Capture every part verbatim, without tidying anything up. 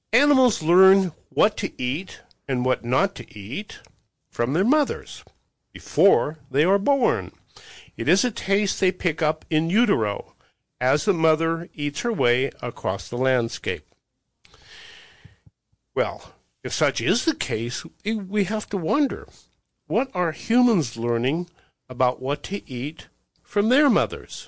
Animals learn what to eat and what not to eat from their mothers before they are born. It is a taste they pick up in utero as the mother eats her way across the landscape. Well, if such is the case, we have to wonder, what are humans learning about what to eat from their mothers?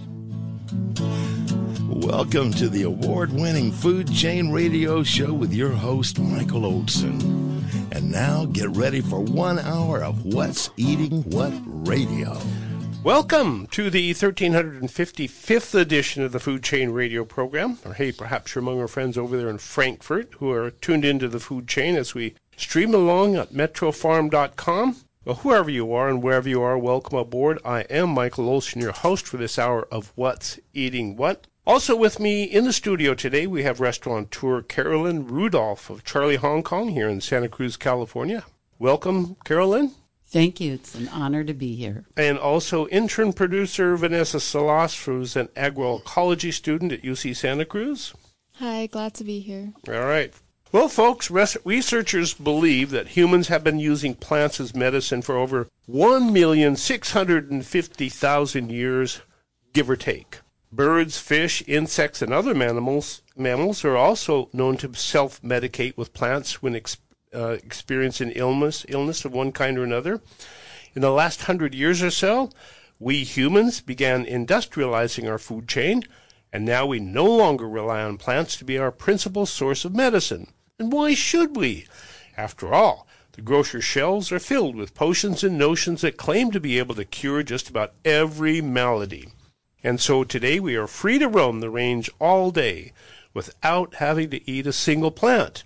Welcome to the award-winning Food Chain Radio Show with your host, Michael Olson. And now get ready for one hour of What's Eating What Radio. Welcome to the one thousand three hundred fifty-fifth edition of the Food Chain Radio program. Or hey, perhaps you're among our friends over there in Frankfurt who are tuned into the Food Chain as we stream along at metro farm dot com. Well, whoever you are and wherever you are, welcome aboard. I am Michael Olson, your host for this hour of What's Eating What. Also with me in the studio today, we have restaurateur Carolyn Rudolph of Charlie Hong Kong here in Santa Cruz, California. Welcome, Carolyn. Thank you. It's an honor to be here. And also intern producer Vanessa Salas, who's an agroecology student at U C Santa Cruz. Hi, glad to be here. All right. Well, folks, res- researchers believe that humans have been using plants as medicine for over one million six hundred fifty thousand years, give or take. Birds, fish, insects, and other mammals, mammals are also known to self-medicate with plants when ex- uh, experiencing illness, illness of one kind or another. In the last hundred years or so, we humans began industrializing our food chain, and now we no longer rely on plants to be our principal source of medicine. And why should we? After all, the grocery shelves are filled with potions and notions that claim to be able to cure just about every malady. And so today we are free to roam the range all day without having to eat a single plant.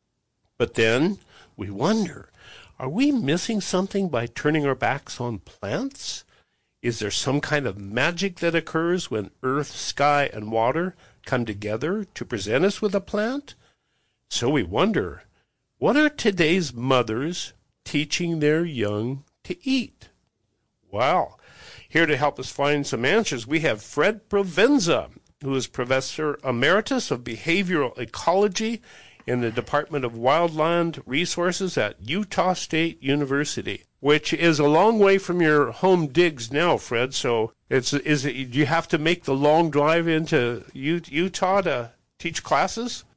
But then we wonder, are we missing something by turning our backs on plants? Is there some kind of magic that occurs when earth, sky, and water come together to present us with a plant? So we wonder, what are today's mothers teaching their young to eat? Wow. Here to help us find some answers, we have Fred Provenza, who is Professor Emeritus of Behavioral Ecology in the Department of Wildland Resources at Utah State University, which is a long way from your home digs now, Fred. So it's is it, do you have to make the long drive into Utah to teach classes?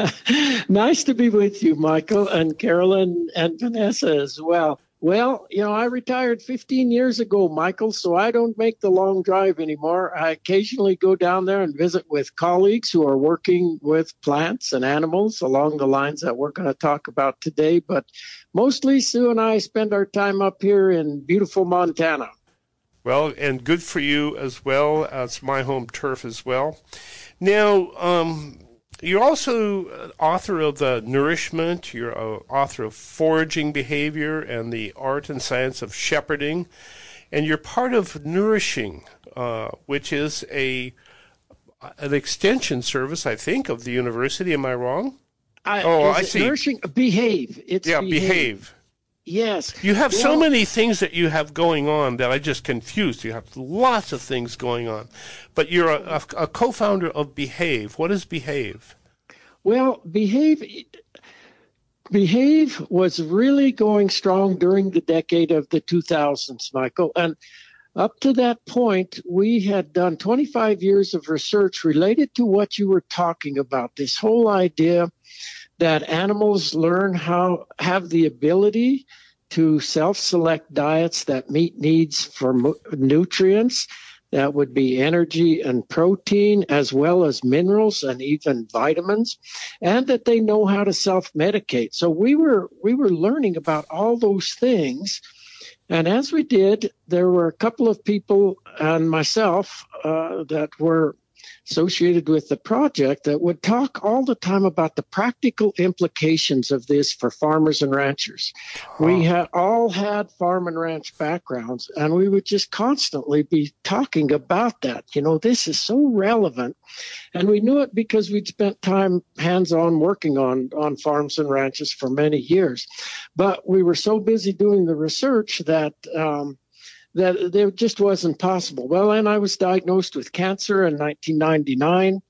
Nice to be with you, Michael, and Carolyn and Vanessa as well. Well, you know, I retired fifteen years ago, Michael, so I don't make the long drive anymore. I occasionally go down there and visit with colleagues who are working with plants and animals along the lines that we're going to talk about today. But mostly Sue and I spend our time up here in beautiful Montana. Well, and good for you as well. Uh, it's my home turf as well. Now, um, you're also author of the Nourishment. You're uh, author of Foraging Behavior and the Art and Science of Shepherding. And you're part of Nourishing, uh, which is a an extension service, I think, of the university. Am I wrong? I, oh, I see. Nourishing, Behave. It's yeah, behave. behave. Yes. You have well, so many things that you have going on that I just confused. You have lots of things going on. But you're a, a, a co-founder of Behave. What is Behave? Well, Behave Behave was really going strong during the decade of the two thousands, Michael. And up to that point, we had done twenty-five years of research related to what you were talking about, this whole idea that animals learn how have the ability to self-select diets that meet needs for mo- nutrients. That would be energy and protein, as well as minerals and even vitamins, and that they know how to self-medicate. So we were we were learning about all those things. And as we did, there were a couple of people and myself uh, that were associated with the project that would talk all the time about the practical implications of this for farmers and ranchers. Oh. We had all had farm and ranch backgrounds, and we would just constantly be talking about that. You know, this is so relevant. And we knew it because we'd spent time hands-on working on, on farms and ranches for many years. But we were so busy doing the research that um, that it just wasn't possible. Well, and I was diagnosed with cancer in nineteen ninety-nine,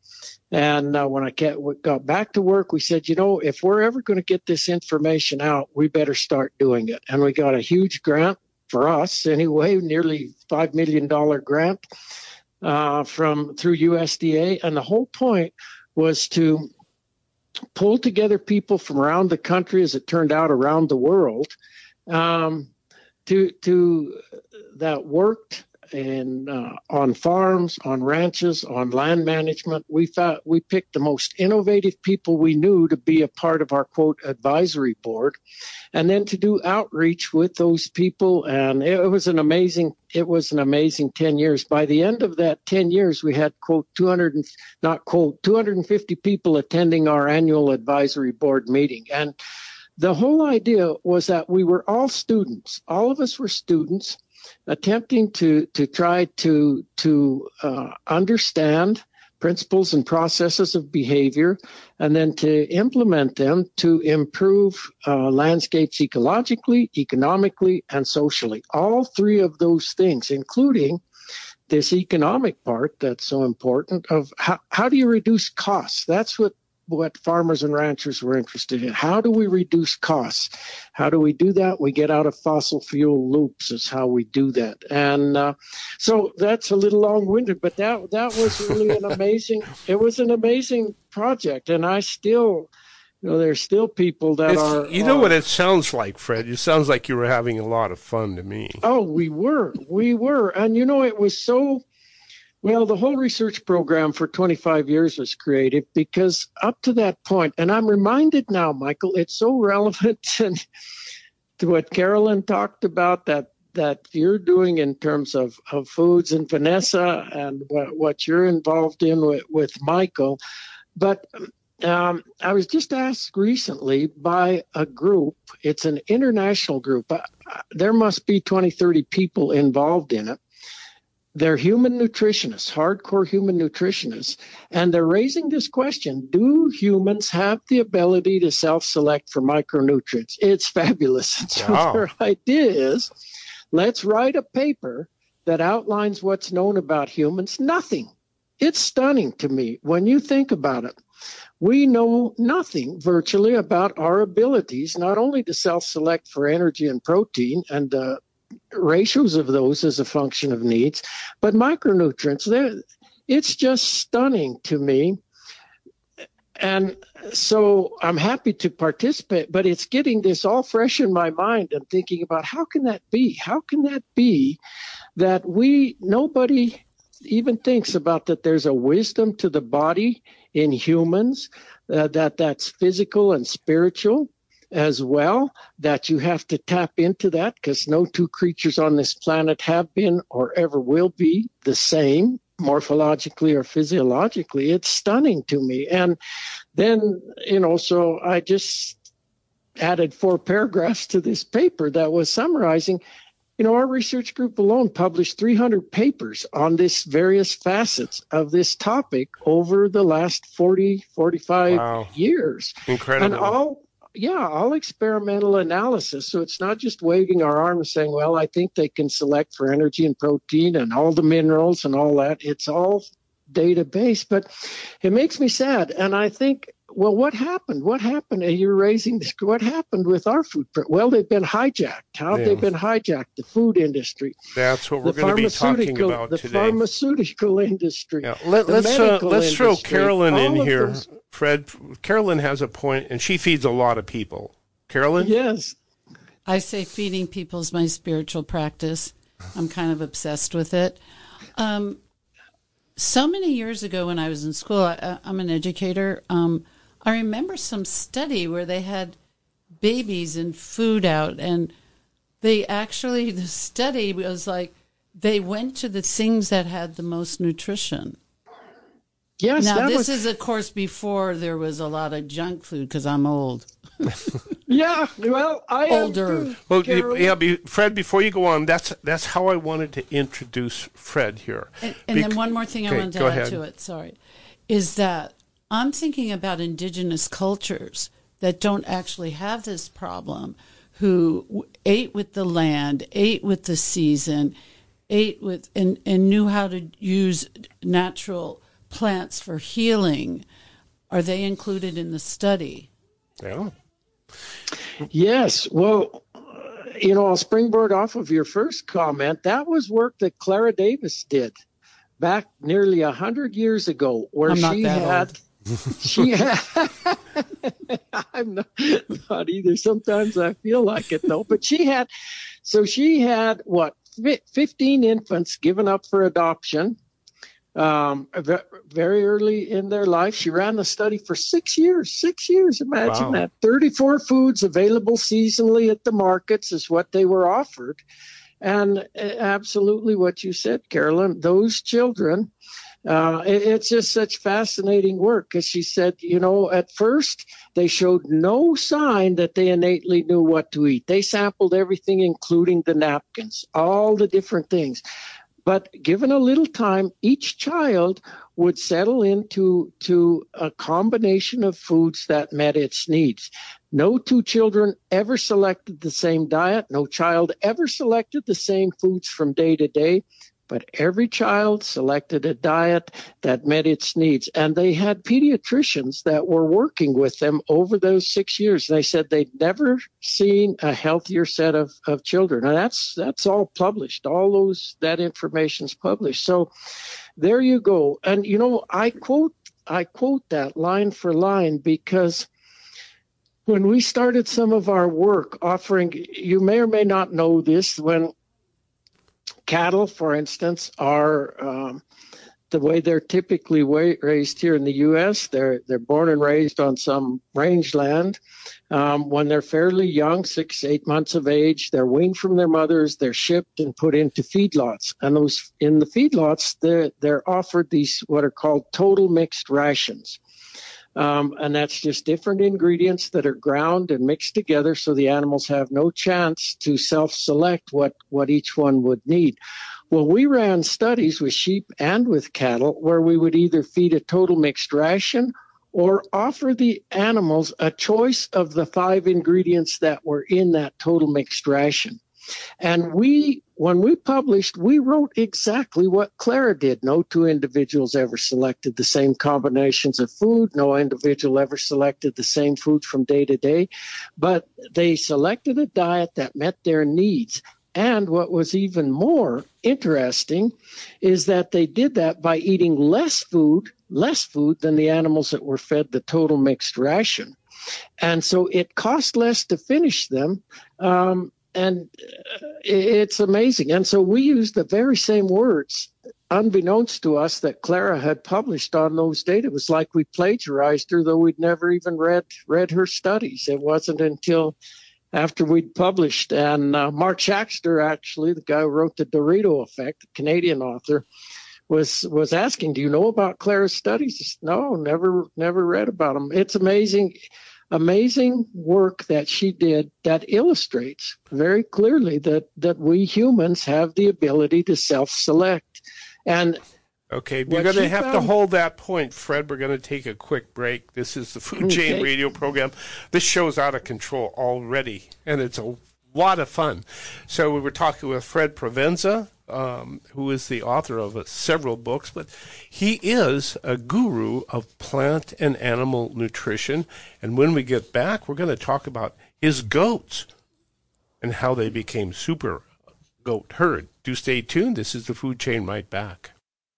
And uh, when I get, got back to work, we said, you know, if we're ever going to get this information out, we better start doing it. And we got a huge grant for us anyway, nearly five million dollars grant uh, from through U S D A. And the whole point was to pull together people from around the country, as it turned out, around the world, um, to to that worked and uh, on farms, on ranches, on land management. We found, we picked the most innovative people we knew to be a part of our, quote, advisory board, and then to do outreach with those people. And it was an amazing, it was an amazing ten years. By the end of that ten years, we had, quote, two hundred, not quote, two hundred fifty people attending our annual advisory board meeting. And the whole idea was that we were all students. All of us were students, attempting to to try to to uh, understand principles and processes of behavior, and then to implement them to improve uh, landscapes ecologically, economically, and socially. All three of those things, including this economic part that's so important of how, how do you reduce costs? That's what what farmers and ranchers were interested in. How do we reduce costs? How do we do that? We get out of fossil fuel loops is how we do that. And uh, so that's a little long-winded, but that that was really an amazing, it was an amazing project. And I still, you know, there's still people that it's, are... You know are, what it sounds like, Fred? It sounds like you were having a lot of fun to me. Oh, we were. We were. And, you know, it was so... Well, the whole research program for twenty-five years was creative because up to that point, and I'm reminded now, Michael, it's so relevant to, to what Carolyn talked about that that you're doing in terms of, of foods, and Vanessa, and what, what you're involved in with, with Michael. But um, I was just asked recently by a group, it's an international group, uh, there must be twenty, thirty people involved in it. They're human nutritionists, hardcore human nutritionists, and they're raising this question: do humans have the ability to self-select for micronutrients? It's fabulous. And so Wow. their idea is, let's write a paper that outlines what's known about humans. Nothing. It's stunning to me when you think about it. We know nothing virtually about our abilities, not only to self-select for energy and protein and uh, ratios of those as a function of needs, but micronutrients, it's just stunning to me. And so I'm happy to participate, but it's getting this all fresh in my mind and thinking about how can that be? How can that be that we, nobody even thinks about that there's a wisdom to the body in humans, uh, that that's physical and spiritual as well, that you have to tap into that because no two creatures on this planet have been or ever will be the same morphologically or physiologically. It's stunning to me. And then, you know, so I just added four paragraphs to this paper that was summarizing, you know, our research group alone published three hundred papers on this various facets of this topic over the last forty, forty-five Wow. years. Incredible. And all Yeah, all experimental analysis. So it's not just waving our arm and saying, well, I think they can select for energy and protein and all the minerals and all that. It's all data-based, but it makes me sad. And I think, well, what happened? What happened? You're raising this. What happened with our food? Well, they've been hijacked. How have Yeah. they been hijacked? The food industry. That's what we're the going to be talking pharmaceutical- about the today. pharmaceutical industry. Yeah. Let, the let's uh, medical let's throw industry, Carolyn in all of here, those- Fred. Carolyn has a point, and she feeds a lot of people. Carolyn? Yes. I say feeding people is my spiritual practice. I'm kind of obsessed with it. Um, so many years ago when I was in school, I, I'm an educator, um, I remember some study where they had babies and food out, and they actually, the study was like, they went to the things that had the most nutrition. Yes. Now, that this was, is, of course, before there was a lot of junk food, because I'm old. yeah. Well, I am Older. too, Well, Carolyn. yeah, be, Fred. Before you go on, that's that's how I wanted to introduce Fred here. And, and Bec- then one more thing I okay, wanted to go add ahead. to it, sorry, is that I'm thinking about indigenous cultures that don't actually have this problem, who w- ate with the land, ate with the season, ate with and, and knew how to use natural plants for healing, are they included in the study? Yeah. Yes. Well, you know, I'll springboard off of your first comment. That was work that Clara Davis did back nearly a hundred years ago, where I'm not she that had, old. she had, I'm not, not either. Sometimes I feel like it though, but she had, so she had what, fifteen infants given up for adoption. Um, very early in their life. She ran the study for six years. Six years, imagine Wow. that. thirty-four foods available seasonally at the markets is what they were offered. And absolutely what you said, Carolyn, those children, uh, it, it's just such fascinating work. Because she said, you know, at first they showed no sign that they innately knew what to eat. They sampled everything, including the napkins, all the different things. But given a little time, each child would settle into to a combination of foods that met its needs. No two children ever selected the same diet. No child ever selected the same foods from day to day. But every child selected a diet that met its needs. And they had pediatricians that were working with them over those six years. And they said they'd never seen a healthier set of, of children. And that's that's all published. All those that information's published. So there you go. And you know, I quote I quote that line for line because when we started some of our work offering, you may or may not know this, when cattle, for instance, are um, the way they're typically wa- raised here in the U S. They're they're born and raised on some rangeland. Um, when they're fairly young, six, eight months of age, they're weaned from their mothers. They're shipped and put into feedlots. And those in the feedlots, they're, they're offered these what are called total mixed rations. Um, and that's just different ingredients that are ground and mixed together so the animals have no chance to self-select what, what each one would need. Well, we ran studies with sheep and with cattle where we would either feed a total mixed ration or offer the animals a choice of the five ingredients that were in that total mixed ration. And we, when we published, we wrote exactly what Clara did. No two individuals ever selected the same combinations of food. No individual ever selected the same food from day to day. But they selected a diet that met their needs. And what was even more interesting is that they did that by eating less food, less food than the animals that were fed the total mixed ration. And so it cost less to finish them. Um, And it's amazing. And so we used the very same words, unbeknownst to us, that Clara had published on those data. It was like we plagiarized her, though we'd never even read read her studies. It wasn't until after we'd published. And uh, Mark Shaxter, actually, the guy who wrote The Dorito Effect, the Canadian author, was was asking, do you know about Clara's studies? Said, no, never, never read about them. It's amazing. Amazing work that she did that illustrates very clearly that, that we humans have the ability to self-select. And okay, you're what going to she have to found- hold that point, Fred. We're going to take a quick break. This is the Food Chain Okay. Radio program. This show's out of control already, and it's a lot of fun. So we were talking with Fred Provenza, um, who is the author of uh, several books, but he is a guru of plant and animal nutrition. And when we get back, we're going to talk about his goats and how they became super goat herd. Do stay tuned. This is the Food Chain, right back.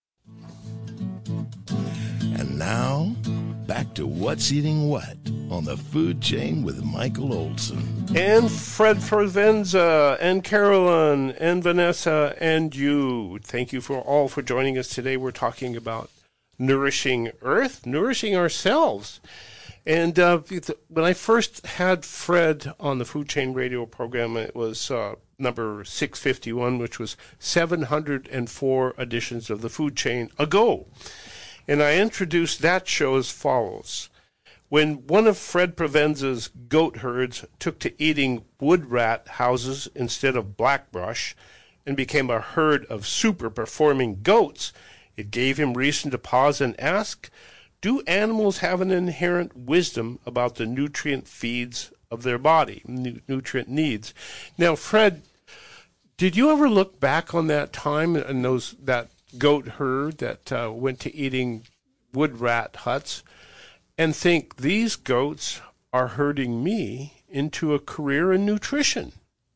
And now, back to What's Eating What on the Food Chain with Michael Olson. And Fred Provenza, and Carolyn, and Vanessa, and you. Thank you for all for joining us today. We're talking about nourishing Earth, nourishing ourselves. And uh, when I first had Fred on the Food Chain Radio program, it was uh, number six fifty-one, which was seven hundred four editions of the Food Chain ago. And I introduced that show as follows. When one of Fred Provenza's goat herds took to eating wood rat houses instead of blackbrush and became a herd of super-performing goats, it gave him reason to pause and ask, do animals have an inherent wisdom about the nutrient feeds of their body, nu- nutrient needs? Now, Fred, did you ever look back on that time and those that goat herd that uh, went to eating wood rat huts and think these goats are herding me into a career in nutrition.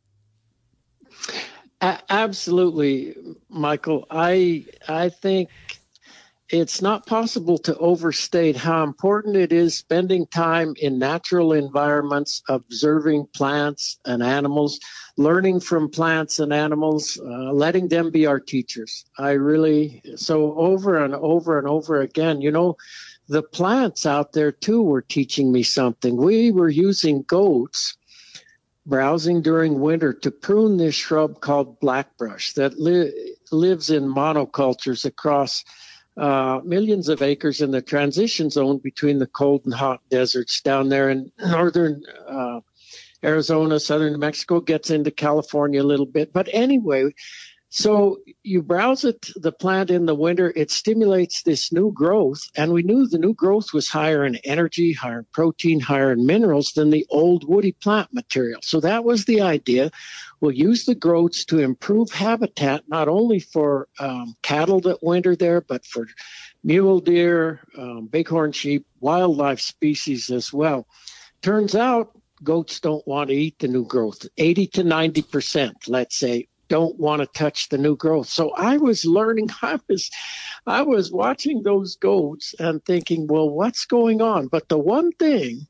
A- absolutely, Michael. I I think it's not possible to overstate how important it is spending time in natural environments, observing plants and animals, learning from plants and animals, uh, letting them be our teachers. I really, so over and over and over again, you know, the plants out there too were teaching me something. We were using goats browsing during winter to prune this shrub called blackbrush that li- lives in monocultures across uh, millions of acres in the transition zone between the cold and hot deserts down there in northern uh, Arizona, southern New Mexico, gets into California a little bit. But anyway, so you browse it, the plant in the winter, it stimulates this new growth. And we knew the new growth was higher in energy, higher in protein, higher in minerals than the old woody plant material. So that was the idea. We'll use the growths to improve habitat, not only for um, cattle that winter there, but for mule deer, um, bighorn sheep, wildlife species as well. Turns out goats don't want to eat the new growth. eighty to ninety percent, let's say, don't want to touch the new growth. So I was learning, I was, I was watching those goats and thinking, well, what's going on? But the one thing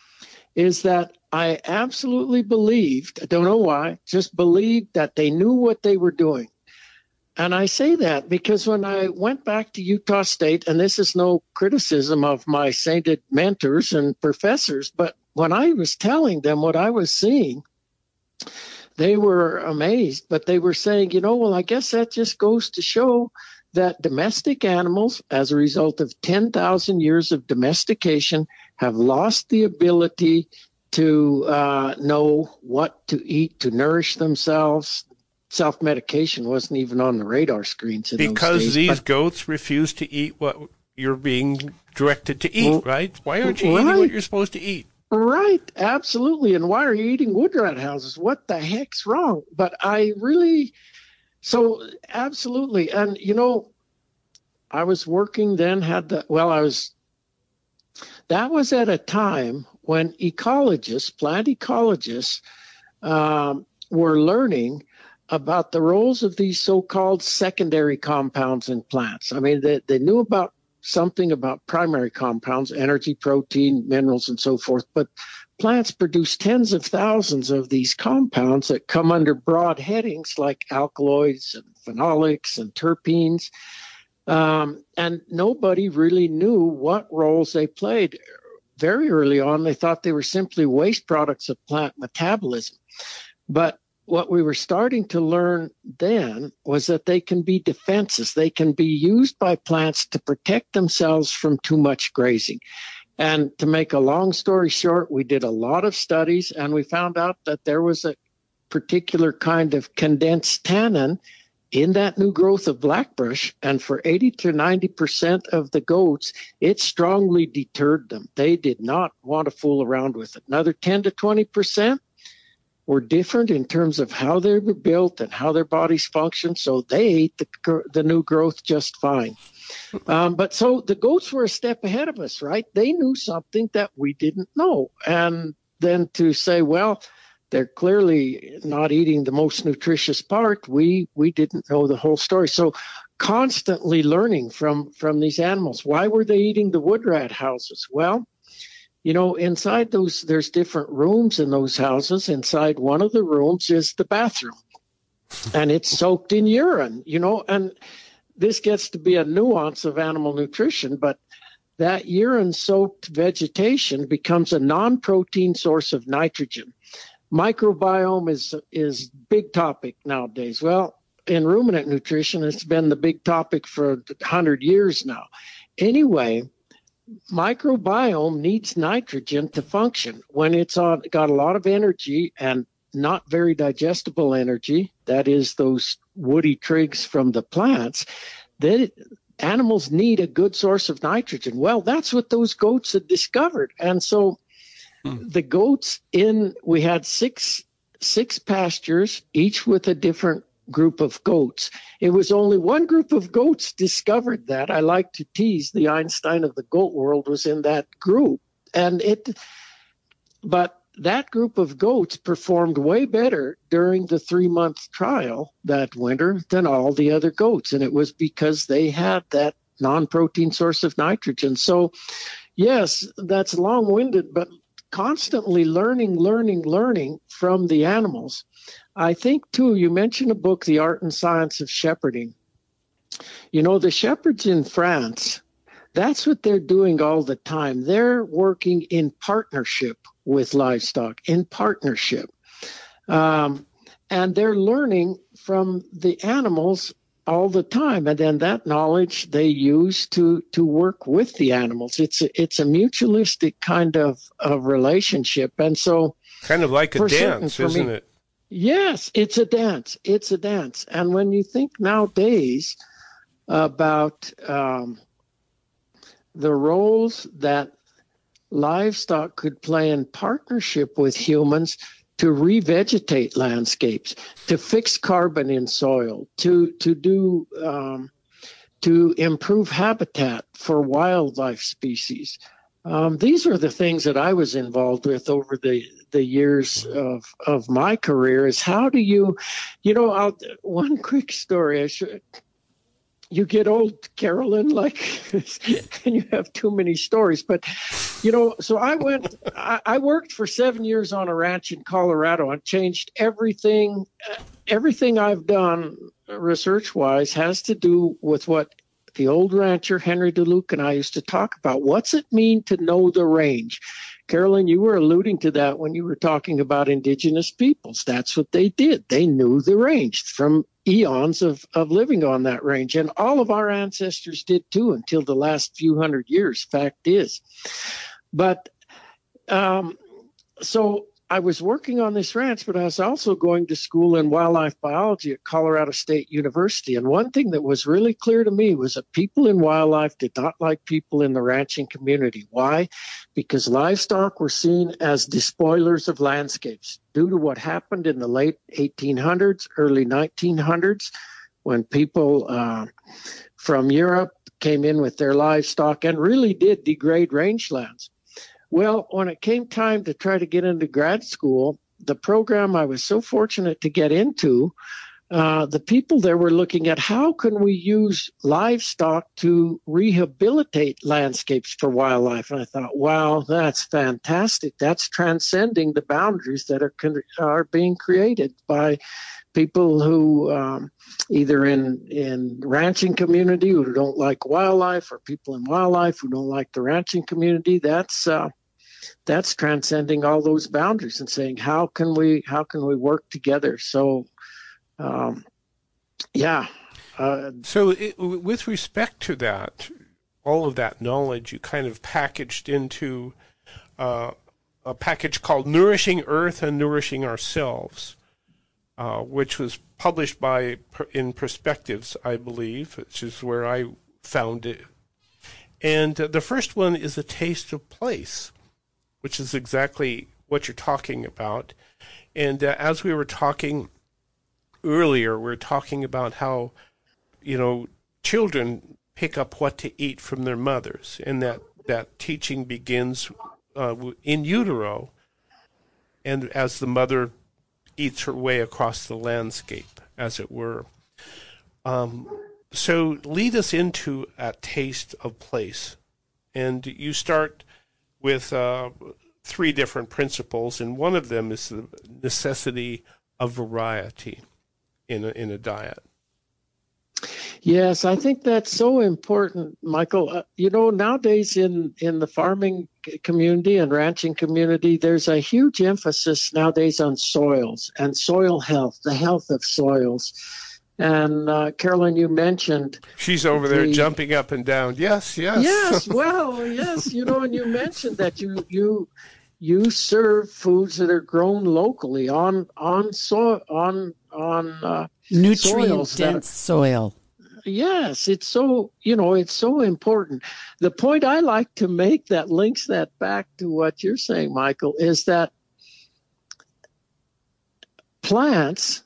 is that I absolutely believed, I don't know why, just believed that they knew what they were doing. And I say that because when I went back to Utah State, and this is no criticism of my sainted mentors and professors, but when I was telling them what I was seeing, they were amazed, but they were saying, you know, well, I guess that just goes to show that domestic animals, as a result of ten thousand years of domestication, have lost the ability to uh, know what to eat to nourish themselves. Self-medication wasn't even on the radar screens in because those days. These but, goats refuse to eat what you're being directed to eat, right? Why aren't you right. eating what you're supposed to eat? Right, absolutely. And why are you eating wood rat houses? What the heck's wrong? But I really, so absolutely. And, you know, I was working then, had the, well, I was, that was at a time when ecologists, plant ecologists, um, were learning about the roles of these so-called secondary compounds in plants. I mean, they, they knew about something about primary compounds, energy, protein, minerals, and so forth. But plants produce tens of thousands of these compounds that come under broad headings like alkaloids and phenolics and terpenes. Um, and nobody really knew what roles they played. Very early on, they thought they were simply waste products of plant metabolism. But what we were starting to learn then was that they can be defenses. They can be used by plants to protect themselves from too much grazing. And to make a long story short, we did a lot of studies and we found out that there was a particular kind of condensed tannin in that new growth of blackbrush. And for eighty to ninety percent of the goats, it strongly deterred them. They did not want to fool around with it. Another ten to twenty percent were different in terms of how they were built and how their bodies function, so they ate the, the new growth just fine. Um, but so the goats were a step ahead of us, right? They knew something that we didn't know. And then to say, well, they're clearly not eating the most nutritious part, we we didn't know the whole story. So constantly learning from, from these animals. Why were they eating the wood rat houses? Well, you know, inside those, there's different rooms in those houses. Inside one of the rooms is the bathroom, and it's soaked in urine, you know, and this gets to be a nuance of animal nutrition, but that urine-soaked vegetation becomes a non-protein source of nitrogen. Microbiome is is big topic nowadays. Well, in ruminant nutrition, it's been the big topic for one hundred years now. Anyway, microbiome needs nitrogen to function. When it's on, got a lot of energy and not very digestible energy, that is those woody twigs from the plants, then animals need a good source of nitrogen. Well, that's what those goats had discovered. And so hmm. the goats in, we had six, six pastures, each with a different group of goats. It was only one group of goats discovered that. I like to tease the Einstein of the goat world was in that group. And it, but that group of goats performed way better during the three-month trial that winter than all the other goats. And it was because they had that non-protein source of nitrogen. So, yes, that's long-winded, but constantly learning, learning, learning from the animals. I think, too, you mentioned a book, The Art and Science of Shepherding. You know, the shepherds in France, that's what they're doing all the time. They're working in partnership with livestock, in partnership. Um, and they're learning from the animals all the time. And then that knowledge they use to, to work with the animals. It's a, it's a mutualistic kind of, of relationship. And so... Kind of like a dance, certain, isn't me, it? Yes, it's a dance. It's a dance. And when you think nowadays about um, the roles that livestock could play in partnership with humans to revegetate landscapes, to fix carbon in soil, to to do um, to improve habitat for wildlife species. Um, these are the things that I was involved with over the, the years of, of my career. Is how do you, you know, I'll, one quick story. I should, you get old, Carolyn, like, and you have too many stories. But, you know, so I went, I, I worked for seven years on a ranch in Colorado and changed everything. Everything I've done research-wise has to do with what the old rancher Henry DeLuc and I used to talk about. What's it mean to know the range? Carolyn, you were alluding to that when you were talking about indigenous peoples. That's what they did. They knew the range from eons of, of living on that range. And all of our ancestors did too until the last few hundred years, fact is. But um, so I was working on this ranch, but I was also going to school in wildlife biology at Colorado State University. And one thing that was really clear to me was that people in wildlife did not like people in the ranching community. Why? Because livestock were seen as despoilers of landscapes due to what happened in the late eighteen hundreds, early nineteen hundreds, when people uh, from Europe came in with their livestock and really did degrade rangelands. Well, when it came time to try to get into grad school, the program I was so fortunate to get into, uh, the people there were looking at how can we use livestock to rehabilitate landscapes for wildlife. And I thought, wow, that's fantastic. That's transcending the boundaries that are are being created by people who um, either in, in ranching community who don't like wildlife or people in wildlife who don't like the ranching community. That's uh, that's transcending all those boundaries and saying, how can we, how can we work together? So, um, yeah. Uh, so it, with respect to that, all of that knowledge you kind of packaged into uh, a package called Nourishing Earth and Nourishing Ourselves, uh, which was published by in Perspectives, I believe, which is where I found it. And uh, the first one is A Taste of Place, which is exactly what you're talking about. And uh, as we were talking earlier, we we're talking about how, you know, children pick up what to eat from their mothers, and that, that teaching begins uh, in utero, and as the mother eats her way across the landscape, as it were. Um, so lead us into A Taste of Place. And you start with uh, three different principles, and one of them is the necessity of variety in a, in a diet. Yes, I think that's so important, Michael. Uh, you know, nowadays in, in the farming community and ranching community, there's a huge emphasis nowadays on soils and soil health, the health of soils. And uh, Carolyn, you mentioned... She's over the, there jumping up and down. Yes, yes. Yes, well, yes. You know, and you mentioned that you you you serve foods that are grown locally on on soil on on uh, nutrient dense soil. Yes, it's so, you know, it's so important. The point I like to make that links that back to what you're saying, Michael, is that plants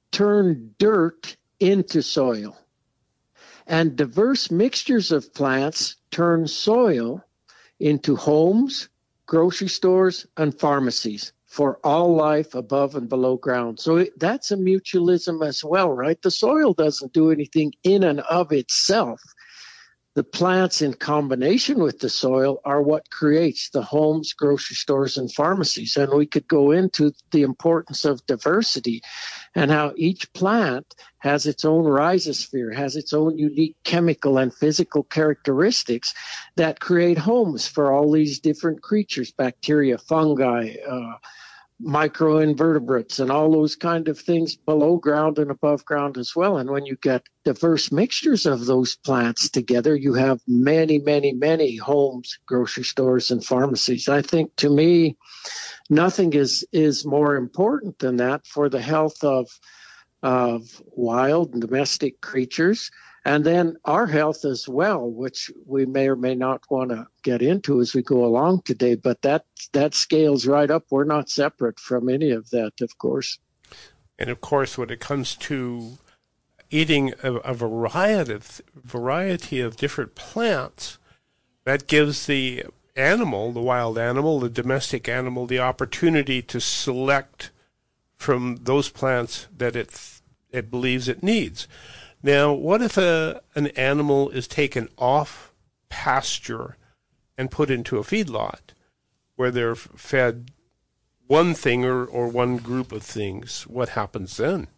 turn dirt into soil. And diverse mixtures of plants turn soil into homes, grocery stores, and pharmacies for all life above and below ground. So it, that's a mutualism as well, right? The soil doesn't do anything in and of itself. The plants in combination with the soil are what creates the homes, grocery stores, and pharmacies. And we could go into the importance of diversity and how each plant has its own rhizosphere, has its own unique chemical and physical characteristics that create homes for all these different creatures, bacteria, fungi, uh, microinvertebrates, and all those kind of things below ground and above ground as well. And when you get diverse mixtures of those plants together, you have many, many, many homes, grocery stores, and pharmacies. I think, to me, nothing is, is more important than that for the health of, of wild and domestic creatures, and then our health as well, which we may or may not want to get into as we go along today. But that that scales right up. We're not separate from any of that, of course. And of course, when it comes to eating a, a variety of, variety of different plants, that gives the animal, the wild animal, the domestic animal, the opportunity to select from those plants that it it believes it needs. Now, what if a, an animal is taken off pasture and put into a feedlot where they're fed one thing or, or one group of things? What happens then?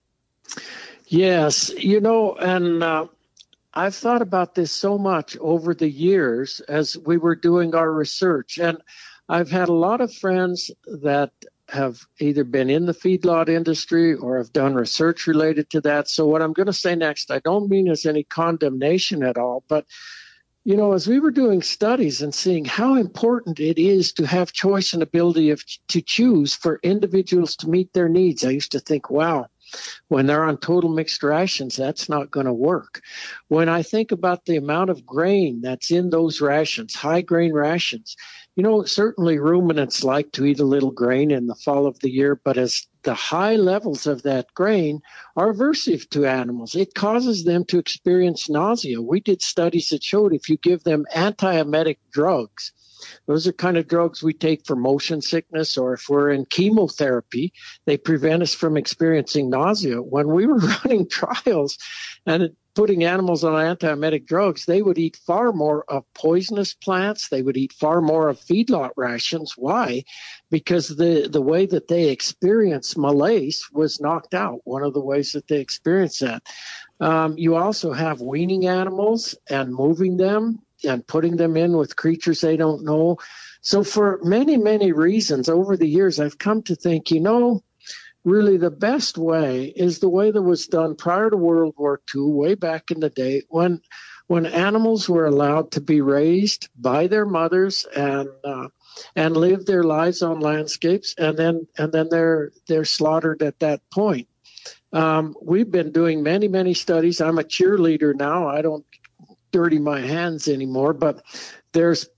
Yes, you know, and uh, I've thought about this so much over the years as we were doing our research. And I've had a lot of friends that have either been in the feedlot industry or have done research related to that. So what I'm going to say next, I don't mean as any condemnation at all, but, you know, as we were doing studies and seeing how important it is to have choice and ability of, to choose for individuals to meet their needs, I used to think, wow, when they're on total mixed rations, that's not going to work. When I think about the amount of grain that's in those rations, high grain rations, you know, certainly ruminants like to eat a little grain in the fall of the year, but as the high levels of that grain are aversive to animals, it causes them to experience nausea. We did studies that showed if you give them antiemetic drugs, those are kind of drugs we take for motion sickness, or if we're in chemotherapy, they prevent us from experiencing nausea. When we were running trials and putting animals on antiemetic drugs, they would eat far more of poisonous plants. They would eat far more of feedlot rations. Why? Because the, the way that they experience malaise was knocked out, one of the ways that they experience that. Um, you also have weaning animals and moving them and putting them in with creatures they don't know. So for many, many reasons over the years, I've come to think, you know, really the best way is the way that was done prior to World War Two, way back in the day, when when animals were allowed to be raised by their mothers and uh, and live their lives on landscapes, and then and then they're they're slaughtered at that point. Um, we've been doing many, many studies. I'm a cheerleader now. I don't dirty my hands anymore, but there's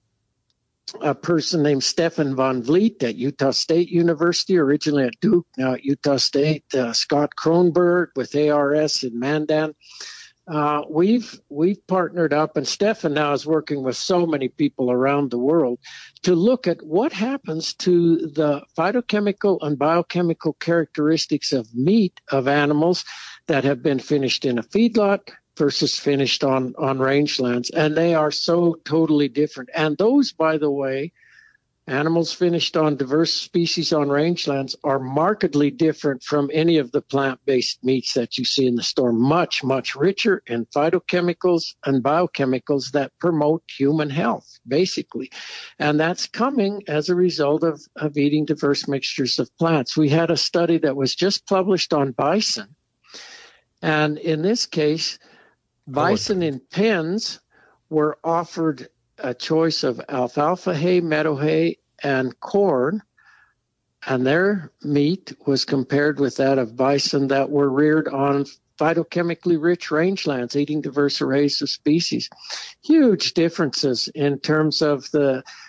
a person named Stefan Van Vliet at Utah State University, originally at Duke, now at Utah State, uh, Scott Kronberg with A R S in Mandan. Uh, we've we've partnered up, and Stefan now is working with so many people around the world to look at what happens to the phytochemical and biochemical characteristics of meat of animals that have been finished in a feedlot versus finished on, on rangelands. And they are so totally different. And those, by the way, animals finished on diverse species on rangelands are markedly different from any of the plant-based meats that you see in the store. Much, much richer in phytochemicals and biochemicals that promote human health, basically. And that's coming as a result of, of eating diverse mixtures of plants. We had a study that was just published on bison. And in this case, bison in pens were offered a choice of alfalfa hay, meadow hay, and corn, and their meat was compared with that of bison that were reared on phytochemically rich rangelands, eating diverse arrays of species. Huge differences in terms of the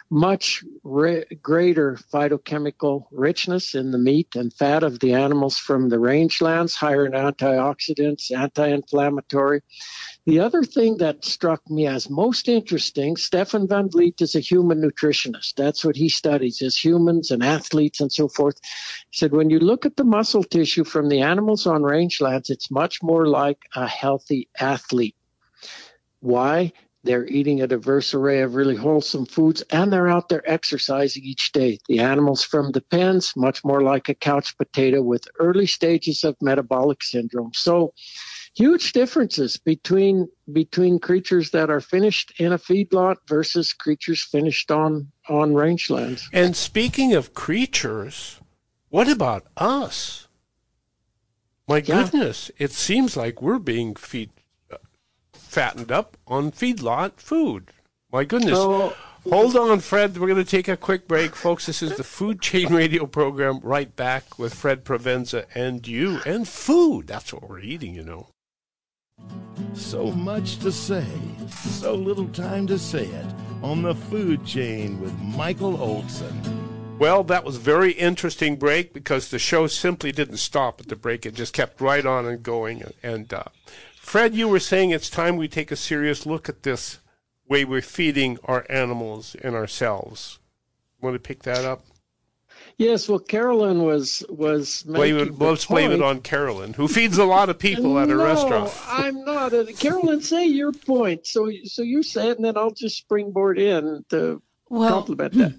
much re- greater phytochemical richness in the meat and fat of the animals from the rangelands, higher in antioxidants, anti-inflammatory. The other thing that struck me as most interesting, Stefan van Vliet is a human nutritionist. That's what he studies, is humans and athletes and so forth. He said, when you look at the muscle tissue from the animals on rangelands, it's much more like a healthy athlete. Why? They're eating a diverse array of really wholesome foods, and they're out there exercising each day. The animals from the pens, much more like a couch potato with early stages of metabolic syndrome. So huge differences between between creatures that are finished in a feedlot versus creatures finished on, on rangelands. And speaking of creatures, what about us? My Yeah. goodness, it seems like we're being feed, fattened up on feedlot food. My goodness. So, Hold on, Fred. We're going to take a quick break. Folks, this is the Food Chain Radio program. Right back with Fred Provenza and you and food. That's what we're eating, you know. So much to say, so little time to say it on the Food Chain with Michael Olson. Well, that was a very interesting break because the show simply didn't stop at the break. It just kept right on and going. And uh, Fred, you were saying it's time we take a serious look at this way we're feeding our animals and ourselves. Want to pick that up? yes, well, Carolyn was was Blame making it, the let's blame it point. on Carolyn, who feeds a lot of people at her no, restaurant. I'm not. Uh, Carolyn, say your point. So, so you say it, and then I'll just springboard in to Well, compliment that.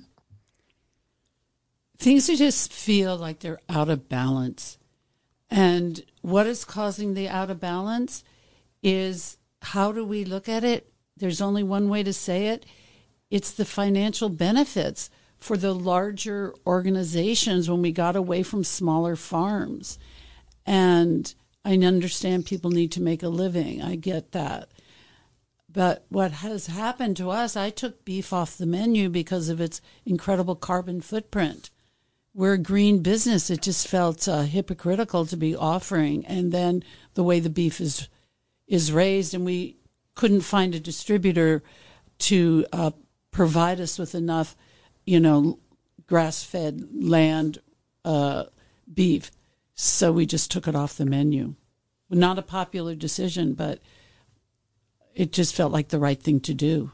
things just feel like they're out of balance. And what is causing the out of balance is, how do we look at it? There's only one way to say it. It's the financial benefits for the larger organizations when we got away from smaller farms. And I understand people need to make a living. I get that. But what has happened to us, I took beef off the menu because of its incredible carbon footprint. We're a green business. It just felt uh, hypocritical to be offering. And then the way the beef is is raised, and we couldn't find a distributor to uh, provide us with enough, you know, grass-fed land uh, beef. So we just took it off the menu. Not a popular decision, but it just felt like the right thing to do.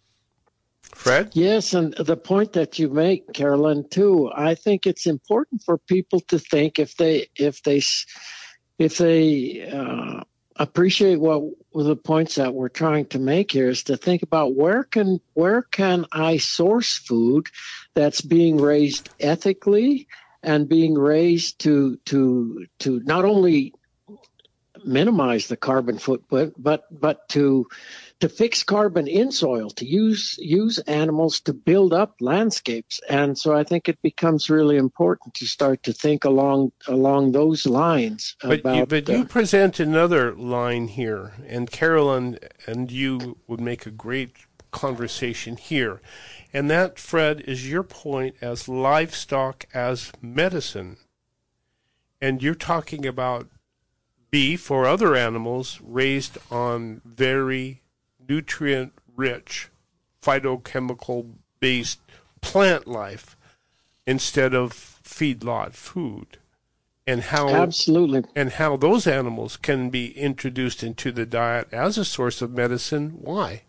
Fred? Yes, and the point that you make, Carolyn, too, I think it's important for people to think, if they if they if they uh, appreciate what the points that we're trying to make here, is to think about where can where can I source food that's being raised ethically and being raised to to to not only minimize the carbon footprint, but but to to fix carbon in soil, to use use animals to build up landscapes. And so I think it becomes really important to start to think along along those lines. But, about, you, but uh, you present another line here, and Carolyn and you would make a great conversation here. And that, Fred, is your point as livestock as medicine. And you're talking about beef or other animals raised on very nutrient-rich, phytochemical-based plant life instead of feedlot food, and how absolutely, and how those animals can be introduced into the diet as a source of medicine. Why?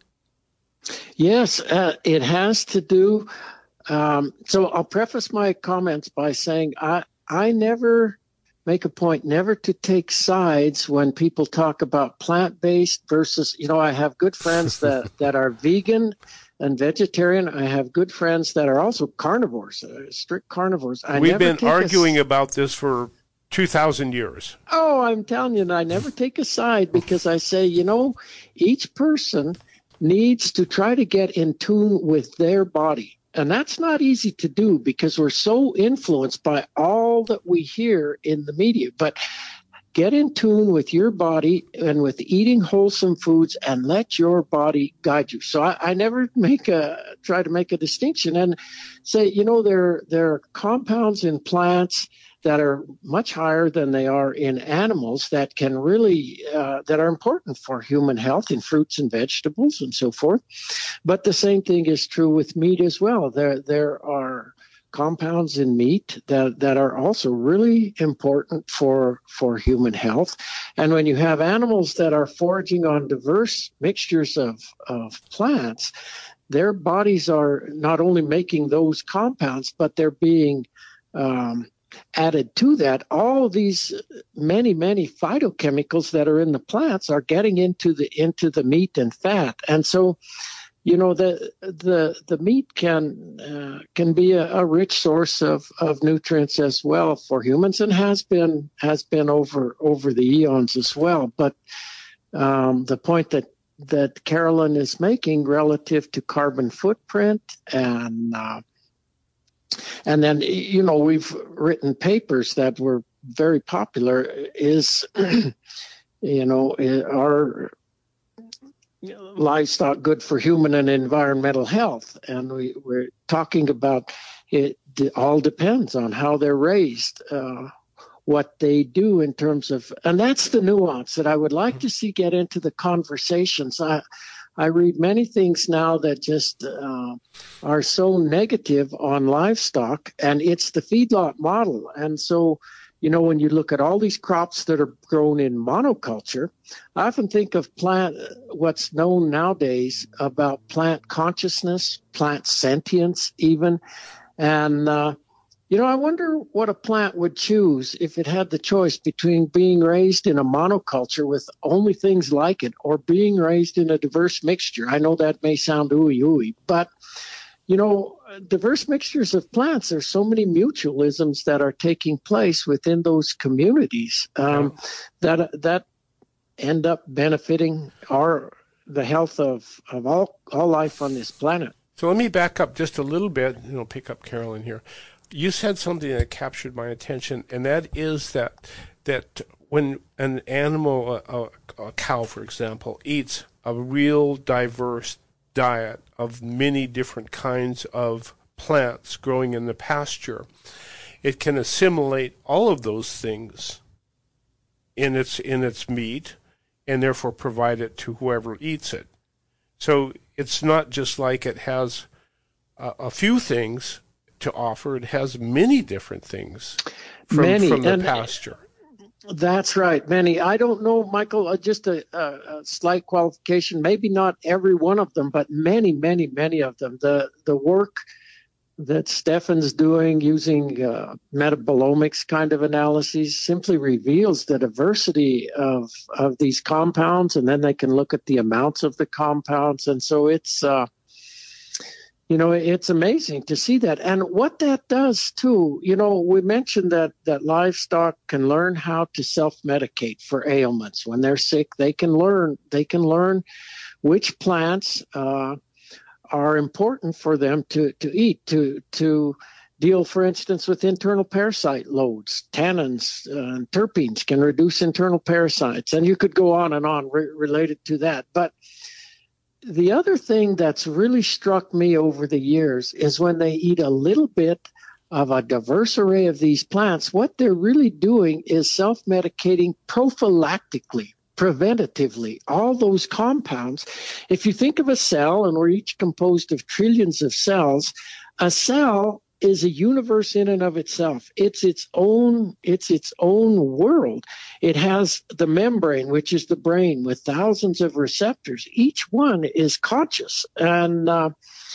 Yes, uh, it has to do. Um, so I'll preface my comments by saying I I never make a point never to take sides when people talk about plant-based versus, you know, I have good friends that, that are vegan and vegetarian. I have good friends that are also carnivores, uh, strict carnivores. I We've never been take a arguing s- about this for two thousand years. Oh, I'm telling you, I never take a side because I say, you know, each person needs to try to get in tune with their body. And that's not easy to do because we're so influenced by all that we hear in the media. But get in tune with your body and with eating wholesome foods and let your body guide you. So I, I never make a try to make a distinction and say, you know, there there are compounds in plants that are much higher than they are in animals that can really, uh, that are important for human health in fruits and vegetables and so forth. But the same thing is true with meat as well. There, there are compounds in meat that, that are also really important for, for human health. And when you have animals that are foraging on diverse mixtures of, of plants, their bodies are not only making those compounds, but they're being um, added to that. All of these many, many phytochemicals that are in the plants are getting into the into the meat and fat. And so, you know, the the the meat can uh, can be a, a rich source of, of nutrients as well for humans, and has been has been over over the eons as well. But um, the point that that Carolyn is making relative to carbon footprint and uh, and then, you know, we've written papers that were very popular is, you know, are livestock good for human and environmental health? And we, we're talking about it, it all depends on how they're raised, uh, what they do in terms of, and that's the nuance that I would like to see get into the conversations. I, I read many things now that just uh, are so negative on livestock, and it's the feedlot model. And so, you know, when you look at all these crops that are grown in monoculture, I often think of plant, what's known nowadays about plant consciousness, plant sentience even. And, uh, you know, I wonder what a plant would choose if it had the choice between being raised in a monoculture with only things like it or being raised in a diverse mixture. I know that may sound ooey ooey, but, you know, diverse mixtures of plants, there's so many mutualisms that are taking place within those communities um, yeah. that that end up benefiting our the health of, of all, all life on this planet. So let me back up just a little bit, and I'll pick up Carolyn here. You said something that captured my attention, and that is that that when an animal, a, a cow, for example, eats a real diverse diet of many different kinds of plants growing in the pasture, it can assimilate all of those things in its in its meat, and therefore provide it to whoever eats it. So it's not just like it has a, a few things to offer. It has many different things from, many, from the and pasture. That's right, many. I don't know, Michael, uh, just a, a, a slight qualification, maybe not every one of them, but many, many, many of them. The the work that Stefan's doing using uh, metabolomics kind of analyses simply reveals the diversity of, of these compounds, and then they can look at the amounts of the compounds. And so it's... Uh, You know, it's amazing to see that. And what that does, too, you know, we mentioned that, that livestock can learn how to self-medicate for ailments. When they're sick, they can learn, they can learn which plants uh, are important for them to, to eat, to, to deal, for instance, with internal parasite loads. Tannins uh, and terpenes can reduce internal parasites. And you could go on and on re- related to that. But the other thing that's really struck me over the years is when they eat a little bit of a diverse array of these plants, what they're really doing is self-medicating prophylactically, preventatively, all those compounds. If you think of a cell, and we're each composed of trillions of cells, a cell is a universe in and of itself. It's its own, it's its own world. It has the membrane, which is the brain, with thousands of receptors. Each one is conscious. And, uh,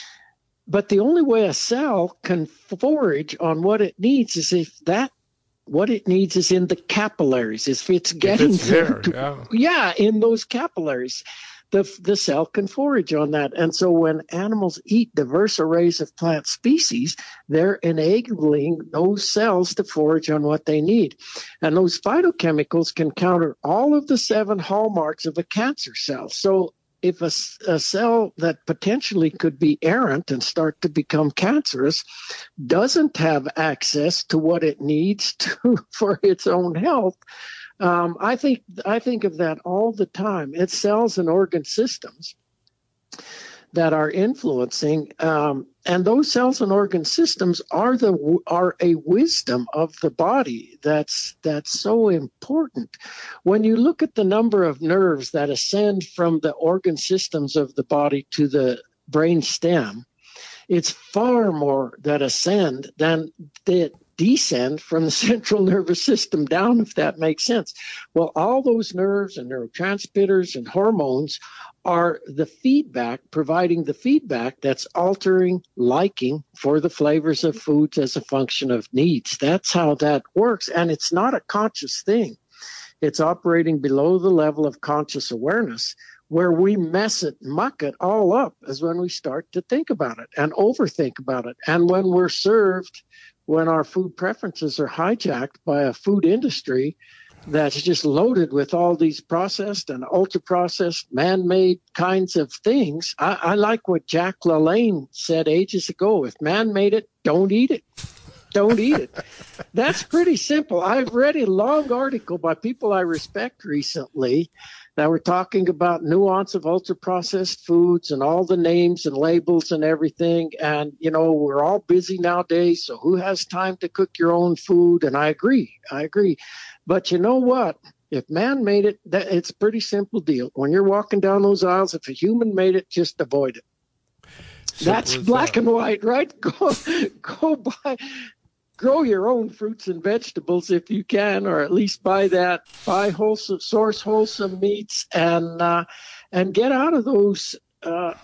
but the only way a cell can forage on what it needs is if that, what it needs is in the capillaries, if it's getting if it's there, to, yeah. yeah, in those capillaries. The, the cell can forage on that. And so when animals eat diverse arrays of plant species, they're enabling those cells to forage on what they need. And those phytochemicals can counter all of the seven hallmarks of a cancer cell. So if a, a cell that potentially could be errant and start to become cancerous doesn't have access to what it needs to for its own health, Um, I think I think of that all the time. It's cells and organ systems that are influencing, um, and those cells and organ systems are the are a wisdom of the body that's that's so important. When you look at the number of nerves that ascend from the organ systems of the body to the brain stem, it's far more that ascend than that descend from the central nervous system down, if that makes sense. Well, all those nerves and neurotransmitters and hormones are the feedback, providing the feedback that's altering liking for the flavors of foods as a function of needs. That's how that works. And it's not a conscious thing. It's operating below the level of conscious awareness. Where we mess it, muck it all up is when we start to think about it and overthink about it. And when we're served, when our food preferences are hijacked by a food industry that's just loaded with all these processed and ultra-processed, man-made kinds of things. I, I like what Jack LaLanne said ages ago. If man made it, don't eat it. Don't eat it. That's pretty simple. I've read a long article by people I respect recently that were talking about nuance of ultra-processed foods and all the names and labels and everything. And, you know, we're all busy nowadays, so who has time to cook your own food? And I agree. I agree. But you know what? If man made it, that, it's a pretty simple deal. When you're walking down those aisles, if a human made it, just avoid it. Simple That's black that. and white, right? Go, go buy... Grow your own fruits and vegetables if you can, or at least buy that, buy wholesome, source wholesome meats, and uh, and get out of those uh,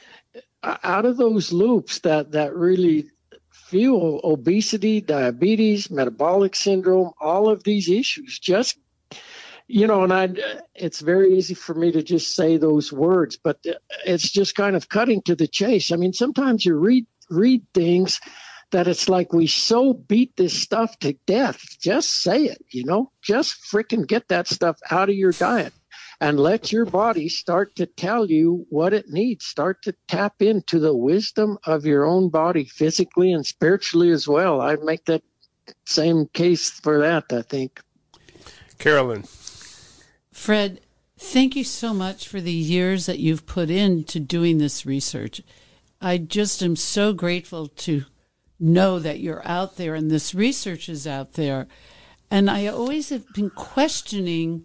out of those loops that that really fuel obesity, diabetes, metabolic syndrome, all of these issues. Just you know, and I, it's very easy for me to just say those words, but it's just kind of cutting to the chase. I mean, sometimes you read read things that it's like we so beat this stuff to death. Just say it, you know, just freaking get that stuff out of your diet and let your body start to tell you what it needs. Start to tap into the wisdom of your own body, physically and spiritually as well. I make that same case for that, I think. Carolyn. Fred, thank you so much for the years that you've put into doing this research. I just am so grateful to know that you're out there and this research is out there. And I always have been questioning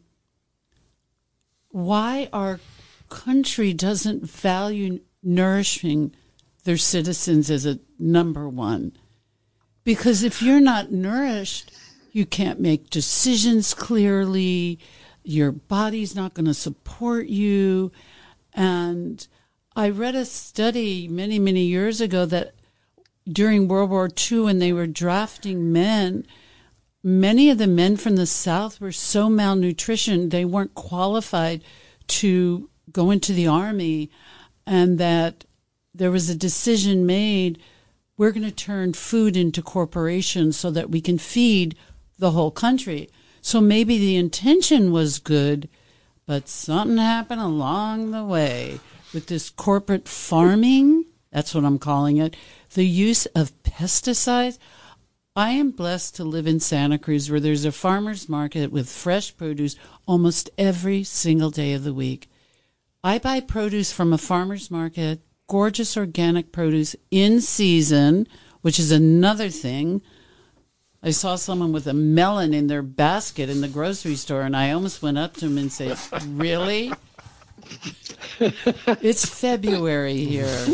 why our country doesn't value nourishing their citizens as a number one. Because if you're not nourished, you can't make decisions clearly, your body's not going to support you. And I read a study many, many years ago that during World War Two, when they were drafting men, many of the men from the South were so malnutrition, they weren't qualified to go into the Army, and that there was a decision made, we're going to turn food into corporations so that we can feed the whole country. So maybe the intention was good, but something happened along the way with this corporate farming. That's what I'm calling it. The use of pesticides. I am blessed to live in Santa Cruz, where there's a farmer's market with fresh produce almost every single day of the week. I buy produce from a farmer's market, gorgeous organic produce in season, which is another thing. I saw someone with a melon in their basket in the grocery store, and I almost went up to him and said, really? It's February here.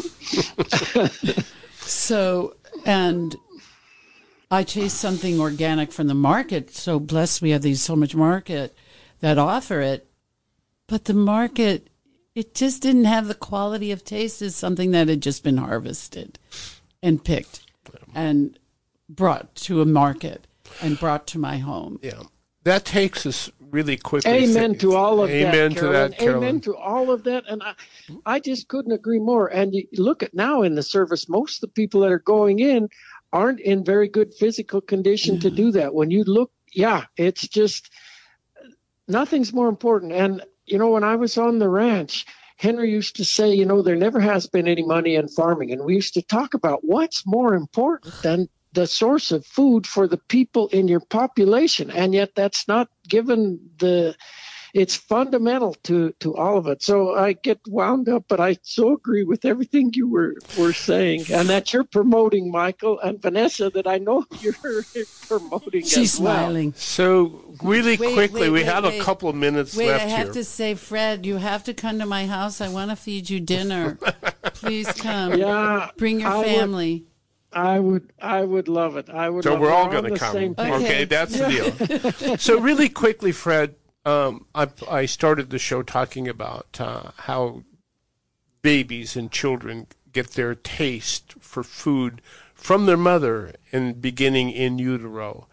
So, and I chase something organic from the market. So blessed we have these so much market that offer it. But the market, it just didn't have the quality of taste as something that had just been harvested and picked and brought to a market and brought to my home. Yeah. That takes us really quickly. Amen to all of Amen that, to that, Carolyn. Amen to all of that. And I, I just couldn't agree more. And you look at now in the service, most of the people that are going in aren't in very good physical condition to do that. When you look, yeah, it's just nothing's more important. And, you know, when I was on the ranch, Henry used to say, you know, there never has been any money in farming. And we used to talk about what's more important than the source of food for the people in your population. And yet that's not given the it's fundamental to, to all of it. So I get wound up, but I so agree with everything you were, were saying, and that you're promoting, Michael, and Vanessa, that I know you're promoting. She's as well. smiling. So really Wait, quickly, wait, we wait, have wait. a couple of minutes Wait, left I have here. to say, Fred, you have to come to my house. I want to feed you dinner. Please come. Yeah, Bring your I would- family. I would, I would love it. I would. So love we're it. all on going to the come. same Okay, page. Okay. that's the deal. So really quickly, Fred, um, I, I started the show talking about uh, how babies and children get their taste for food from their mother and beginning in utero.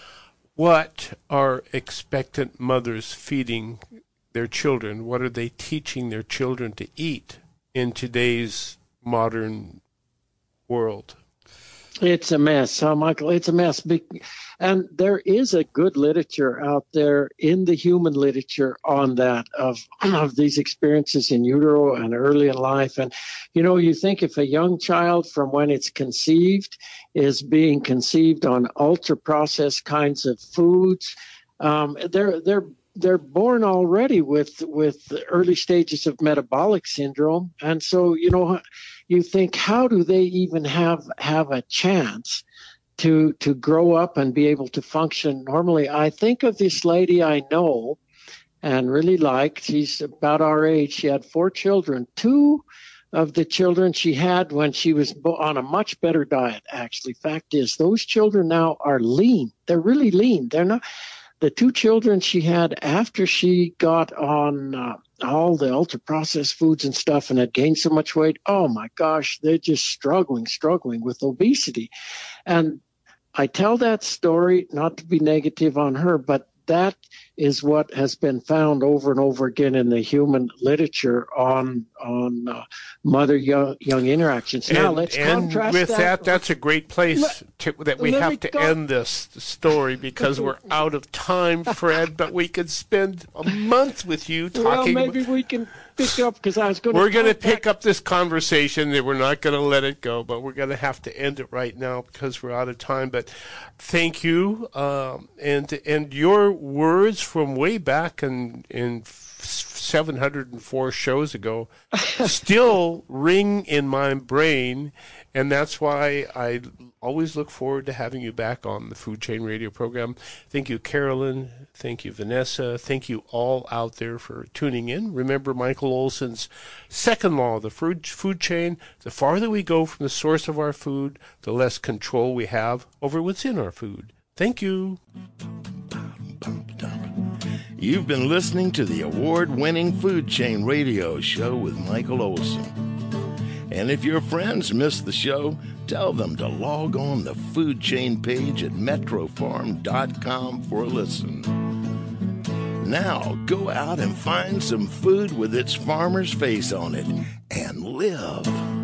What are expectant mothers feeding their children? What are they teaching their children to eat in today's modern world? It's a mess, huh, Michael? It's a mess. Be- And there is a good literature out there in the human literature on that, of, of these experiences in utero and early in life. And, you know, you think if a young child from when it's conceived is being conceived on ultra-processed kinds of foods, um, they're they're they're born already with with early stages of metabolic syndrome. And so, you know, you think, how do they even have have a chance to to grow up and be able to function normally? I think of this lady I know and really like. She's about our age. She had four children. Two of the children she had when she was on a much better diet, actually. Fact is, those children now are lean. They're really lean. They're not. The two children she had after she got on uh, all the ultra-processed foods and stuff and had gained so much weight, oh my gosh, they're just struggling, struggling with obesity. And I tell that story not to be negative on her, but that is what has been found over and over again in the human literature on on uh, mother-young young interactions. Now, and, let's and contrast with that. that, that's a great place to, that we let me have to go- end this story because we're out of time, Fred. But we could spend a month with you Well, talking. maybe we can pick up, because I was going to. We're going to pick up this conversation, and we're not going to let it go, but we're going to have to end it right now because we're out of time. But thank you, um, and and your words from way back in in seven hundred four shows ago still ring in my brain, and that's why I always look forward to having you back on the Food Chain Radio program. Thank you, Carolyn. Thank you, Vanessa. Thank you all out there for tuning in. Remember Michael Olson's second law of the food, food chain: the farther we go from the source of our food, the less control we have over what's in our food. Thank you. You've been listening to the award-winning Food Chain Radio Show with Michael Olson. And if your friends missed the show, tell them to log on the Food Chain page at metro farm dot com for a listen. Now, go out and find some food with its farmer's face on it and live.